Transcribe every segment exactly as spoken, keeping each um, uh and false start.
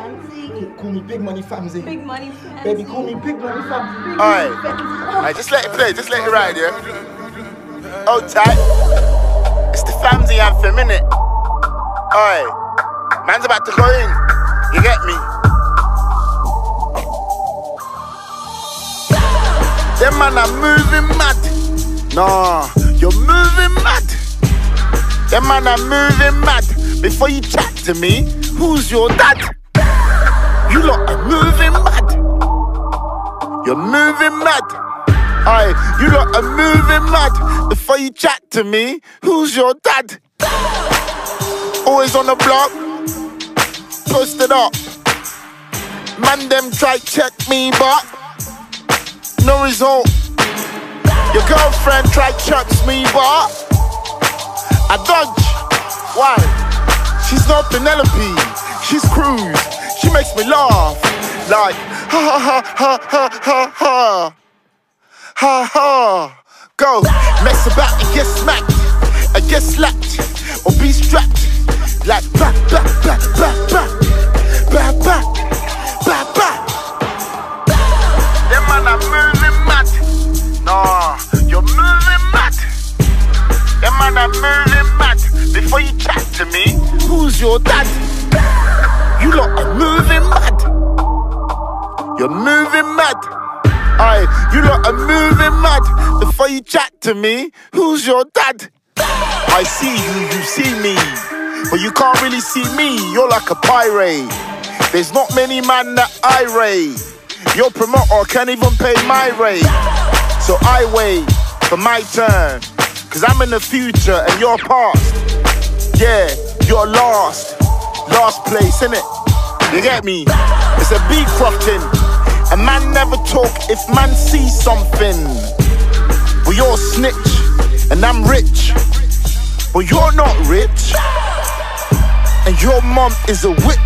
Famzy. Call me Big Money Famzy. Big Money Famzy. Baby, call me Big Money Famzy. Alright. Alright, just let it play, just let it ride, yeah? Hold tight. It's the Famzy anthem, innit? Alright. Man's about to go in. You get me? Them man are moving mad. Nah, you're moving mad. Them man are moving mad. Before you chat to me, who's your dad? You lot are moving mad. You're moving mad. Aye, you lot are moving mad. Before you chat to me, who's your dad? Always on the block, posted up. Man, them try check me, but no result. Your girlfriend tried checks me, but I dodge. Why? She's not Penelope. She's Cruz. She makes me laugh. Like ha ha ha ha ha ha ha ha. Go mess about and get smacked, and get slapped, or be strapped. Like ba ba ba ba ba ba ba ba ba. Them man are moving mad. Nah, you're moving mad. Them man are moving mad. Before you chat to me, who's your dad? You lot are moving mad. You're moving mad. Aye, you lot are moving mad. Before you chat to me, who's your dad? I see you, you see me, but you can't really see me. You're like a pirate. There's not many man that I rate. Your promoter can't even pay my rate. So I wait for my turn, cause I'm in the future and you're past. Yeah, you're lost. Last place, innit? You get me? It's a big crofting. A man never talk if man sees something. But you're a snitch, and I'm rich. But you're not rich. And your mom is a witch.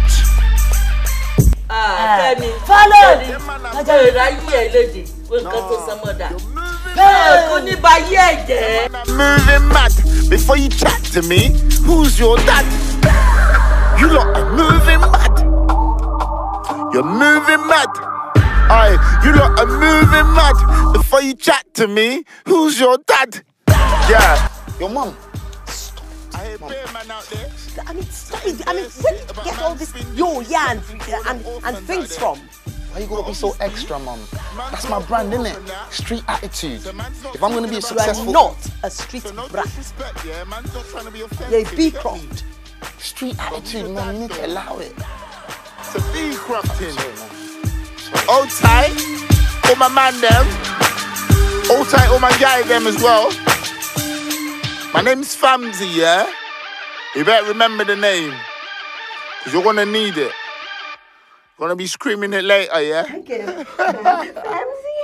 Ah, tell me, follow. Follow right here, lady. We'll go to some other. Hey, couldn't buy again. Moving mad. Before you chat to me, who's your dad? You lot are moving mad. You're moving mad. Aye, you lot are moving mad. Before you chat to me, who's your dad? Yeah. Your mum. I hear bear man out there. I mean, stop it. I mean, where did you get all this yo, yeah, and, and, and things from? Why you gotta be so extra, mum? That's my brand, innit? Street attitude. If I'm gonna be a successful... You are not a street brat. You're a B-croft. Street attitude, man, you need to allow it. It's a B-crofting. Hold tight, all my man them. Hold tight, all my guy them as well. My name's Famzy, yeah? You better remember the name, because you're gonna need it. Gonna be screaming it later, yeah? Okay. Famzy.